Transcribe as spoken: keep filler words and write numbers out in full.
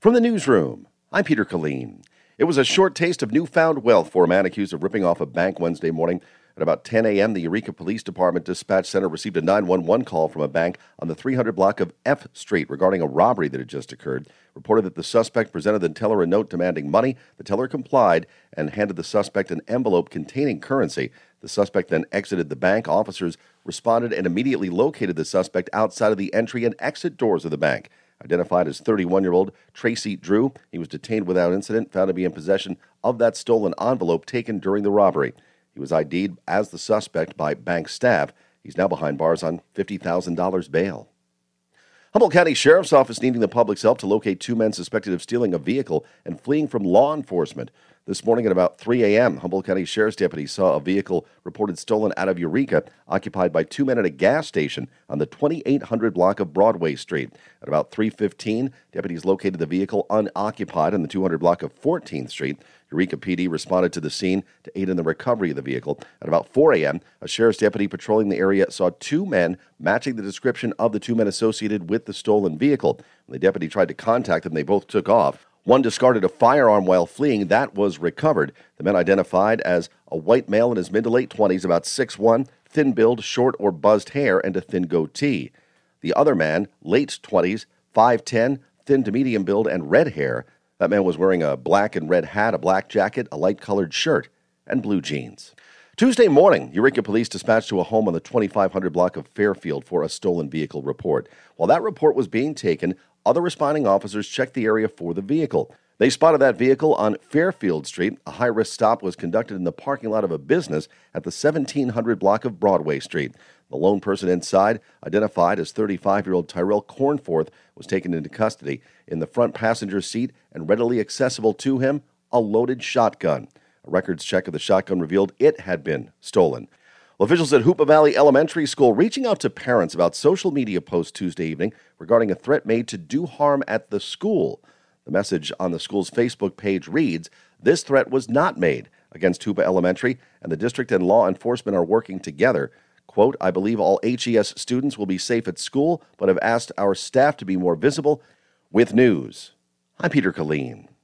From the newsroom, I'm Peter Killeen. It was a short taste of newfound wealth for a man accused of ripping off a bank Wednesday morning. At about ten a.m., the Eureka Police Department Dispatch Center received a nine one one call from a bank on the three hundred block of F Street regarding a robbery that had just occurred. Reported that the suspect presented the teller a note demanding money. The teller complied and handed the suspect an envelope containing currency. The suspect then exited the bank. Officers responded and immediately located the suspect outside of the entry and exit doors of the bank. Identified as thirty-one-year-old Tracy Drew, he was detained without incident, found to be in possession of that stolen envelope taken during the robbery. He was I D'd as the suspect by bank staff. He's now behind bars on fifty thousand dollars bail. Humboldt County Sheriff's Office needing the public's help to locate two men suspected of stealing a vehicle and fleeing from law enforcement. This morning at about three a.m., Humboldt County Sheriff's deputies saw a vehicle reported stolen out of Eureka, occupied by two men at a gas station on the twenty-eight hundred block of Broadway Street. At about three fifteen, deputies located the vehicle unoccupied on the two hundred block of fourteenth Street. Eureka P D responded to the scene to aid in the recovery of the vehicle. At about four a.m., a sheriff's deputy patrolling the area saw two men matching the description of the two men associated with the stolen vehicle. When the deputy tried to contact them, they both took off. One discarded a firearm while fleeing. That was recovered. The men identified as a white male in his mid to late twenties, about six one, thin build, short or buzzed hair, and a thin goatee. The other man, late twenties, five ten, thin to medium build, and red hair. That man was wearing a black and red hat, a black jacket, a light-colored shirt, and blue jeans. Tuesday morning, Eureka Police dispatched to a home on the twenty-five hundred block of Fairfield for a stolen vehicle report. While that report was being taken, other responding officers checked the area for the vehicle. They spotted that vehicle on Fairfield Street. A high-risk stop was conducted in the parking lot of a business at the seventeen hundred block of Broadway Street. The lone person inside, identified as thirty-five-year-old Tyrell Cornforth, was taken into custody. In the front passenger seat and readily accessible to him, a loaded shotgun. A records check of the shotgun revealed it had been stolen. Well, officials at Hoopa Valley Elementary School reaching out to parents about social media posts Tuesday evening regarding a threat made to do harm at the school. The message on the school's Facebook page reads, "This threat was not made against Hoopa Elementary, and the district and law enforcement are working together. Quote, I believe all H E S students will be safe at school, but have asked our staff to be more visible with news." I'm Peter Killeen.